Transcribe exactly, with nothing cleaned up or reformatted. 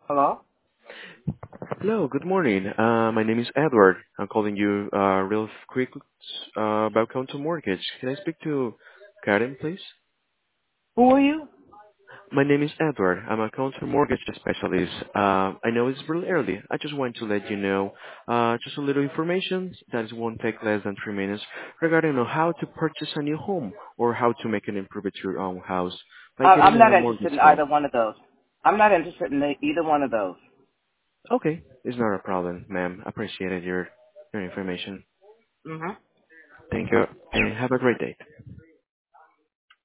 Hello? Hello, good morning. Uh, my name is Edward. I'm calling you uh, real quick uh, about Counter Mortgage. Can I speak to Karen, please? Who are you? My name is Edward. I'm a Counter Mortgage specialist. Uh, I know it's really early. I just want to let you know uh, just a little information that won't take less than three minutes regarding on how to purchase a new home or how to make an improvement to your own house by I, getting I'm not a interested mortgage in loan. either one of those. I'm not interested in the, either one of those. Okay, it's not a problem, ma'am. Appreciated your your information. hmm Thank you, and have a great day.